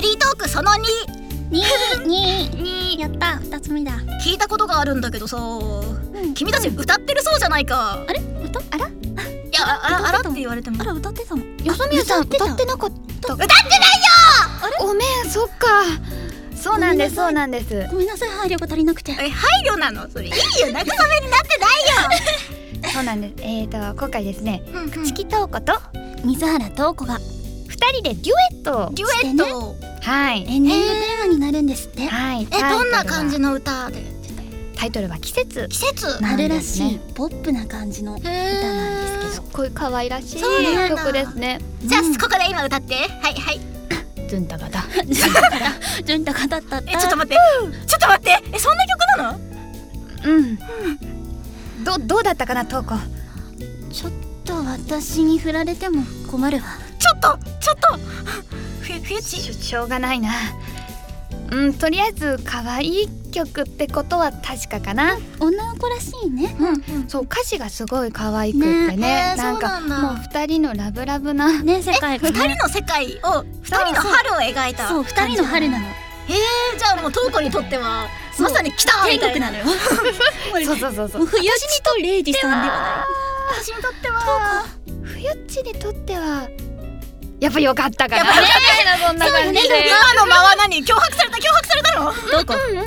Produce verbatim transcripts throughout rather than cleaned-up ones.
フリートークそのに。 ににやった、ふたつめだ。 聞いたことがあるんだけどさ、 うん、 君たち歌ってるそうじゃないか。 あれ歌あらいや、あらあらって言われても。 あら歌ってたの。 よそみやさん歌ってなかった。 歌ってないよ。 あれごめん、そっか。そうなんです、そうなんです。 ごめんなさい、配慮が足りなくて。 え、配慮なのそれ。いいよ、慰めになってないよ。 そうなんです。えーと今回ですね、 うんうん、 朽木東子と水原東子がふたりでデュエットをデュエット、 はい、 エンディングテーマになるんですって。 はい。 え、どんな感じの歌で？ タイトルは季節。 季節春らしいポップな感じの歌なんですけど、 すっごい可愛らしい曲ですね。 じゃあここで今歌って。はいはい。 ズンタガタジュンタカタッタッタ。 え、ちょっと待ってちょっと待って、え、そんな曲なの？ うんど, どうだったかな、東子。 ちょっと私に振られても困るわ。 ちょっとちょっとふふゆちし, しょうがないな。うん、とりあえず可愛い曲ってことは確かかな。 女の子らしいね。 うん、うん、そう、歌詞がすごい可愛くってね、 ね、 なんかもう二人のラブラブなね、世界がね、二人の世界を、二人の春を描いた。 そう、二人の春なの。 えー、じゃあもう東子にとってはまさに来た天国なのよ。 そうそうそうそう。 冬地とレイジさんではない。 私にとっては冬っちにとってはやっぱ良かったかな。 やっぱね、 そんな感じで。 今の間は何？脅迫された脅迫されたの？ どこ？ うんうん。ちょっと。どう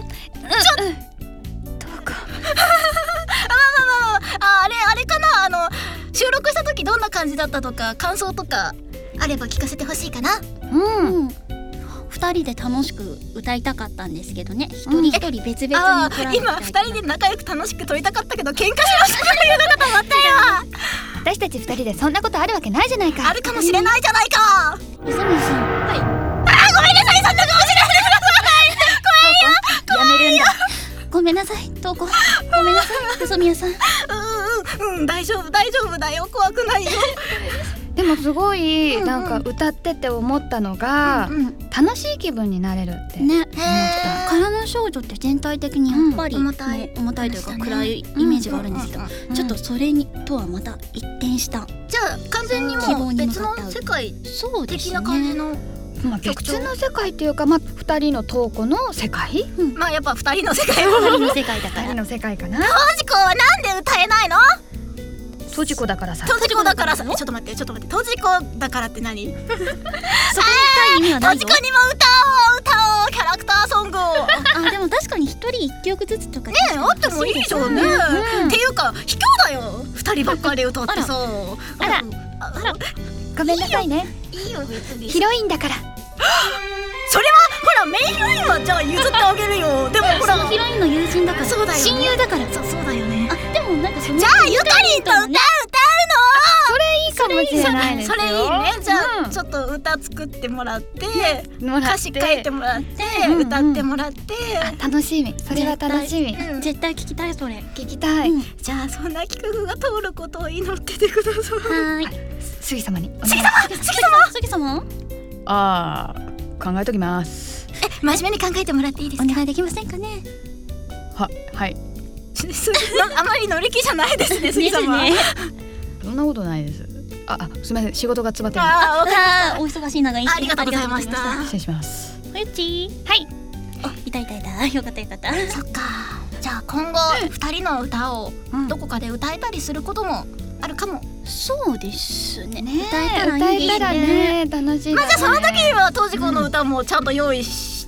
か。 あ、あれあれかな、あの収録した時どんな感じだったとか感想とかあれば聞かせてほしいかな。 うん。 二人で楽しく歌いたかったんですけどね。一人一人別々に撮らなきゃいけない。 今二人で仲良く楽しく撮りたかったけど喧嘩しましたというのかと思ったよ。 私たち二人でそんなことあるわけないじゃないか。 あるかもしれないじゃないか。 ゆずみさん。 はい。あ、ごめんなさい、そんな顔しないでください。 やめるんだ。 ごめんなさい、東子。ごめんなさい、ゆずみやさん。 うんうんうん、大丈夫大丈夫だよ、怖くないよ。 でもすごい、 うんうん、 なんか歌ってて思ったのが、うんうん、楽しい気分になれるってね。 思った。 空の少女って全体的にやっぱり、 うん、重たい重たいというか暗いイメージがあるんですけど、ちょっとそれにとはまた一転した。 じゃあ完全にもう別の世界的な感じの。 まあ、別の世界っていうか、まあ、二人の東子の世界、 うん、まあやっぱ二人の世界二人の世界だから二人の世界かな。 トジコはなんで歌えないの？ トジコだからさ。 トジコだからさ。ちょっと待ってちょっと待って、トジコだからって何？そこに深い意味はないよ。 トジコにも歌おう歌おうキャラクターソングを。 あ、でも確かに一人一曲ずつとかねえ、あってもいいじゃんね。っていうか卑怯だよ、二人ばっかり歌ってさ。 あらあら、ごめんなさいね。 いいよ別に。 ヒロインだから。 それはほらメインヒロインはじゃあ譲ってあげるよ。でもほらヒロインの友人だから。 そうだよね、 親友だから。 そそうだよね。 あ、でもなんかそのじゃあゆかりんと歌う歌うの。 それいいかもしれないですよ。 それいいね。じゃあちょっと歌作ってもらって歌詞書いてもらって歌ってもらって。 楽しみ、それは楽しみ。 絶対聞きたい。それ聞きたい。 じゃあそんな企画が通ることを祈っててください。 はい。 杉様に。 杉様杉様杉様。 ああ、考えときます。 え、真面目に考えてもらっていいですか？ お願いできませんかね。 は、はい。 あまり乗り気じゃないですね、杉様。 そんなことないです。あ、あ、すみません、仕事が詰まってる。 ああ、お忙しい中にありがとうございました。 失礼します。 ゆっち。はい。あ、いたいたいた。よかったよかった。 そっか。じゃあ今後二人の歌をどこかで歌えたりすることもあるかも。 そうですね。 歌えたらいいね。楽しい。 まあじゃあその時には当時この歌もちゃんと用意して、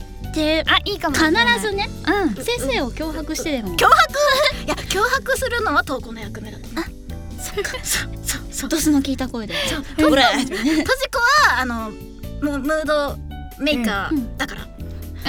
あ、いいかも。 必ずね。先生を脅迫してでも。 脅迫？いや、脅迫するのは東子の役目だと思う。あ、そっか。そうそうそう。 ドスの聞いた声で。 そう。ほら、トジコはあのムムードメーカーだから、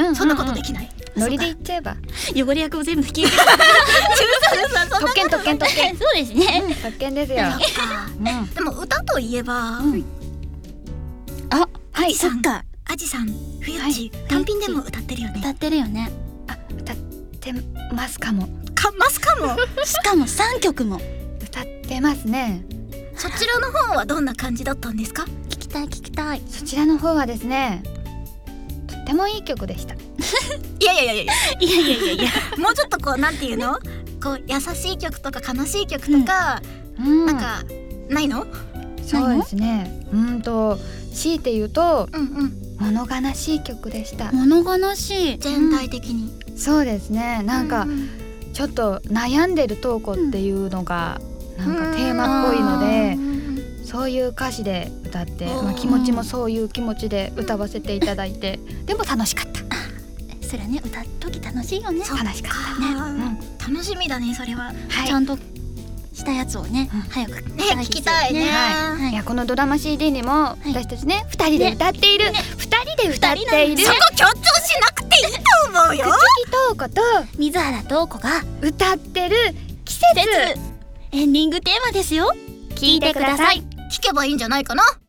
そんなことできない。 ノリで言っちゃえば。 汚れ役を全部引き受け。 特権特権特権。 そうですね。 特権ですよ。 でも歌といえば、 あ、 はい、そっか。アジさん、ふゆっち、単品でも歌ってるよね。 歌ってるよね。 あ、歌ってますかも。 かますかも。 しかも三曲も歌ってますね。 そちらの方はどんな感じだったんですか？ 聞きたい聞きたい。 そちらの方はですね、とってもいい曲でした。いやいやいやいやいやいやいやいや。 もうちょっとこうなんていうの？こう優しい曲とか悲しい曲とか、なんかないの？ そうですね。うんと強いて言うと、 物悲しい曲でした。 物悲しい。 全体的に、 うん、そうですね。なんか、うん、ちょっと悩んでるトーコっていうのが、うん、なんかテーマっぽいので、うん、そういう歌詞で歌って、まあ、気持ちもそういう気持ちで歌わせていただいて、うん、でも楽しかった。 それね、歌う時楽しいよね。 楽しかったね、うん、楽しみだねそれは、 はい、ちゃんとしたやつをね、うん、早くね聞きたいね、 はいはい、いやこのドラマ シーディー にも私たちね、ふたりで歌っている、ね、ふたりで歌っている、 そこ強調しなくていいと思うよ。 口木トーコと水原トーコが歌ってる季節、 エンディングテーマですよ。聞いてください。 聞けばいいんじゃないかな。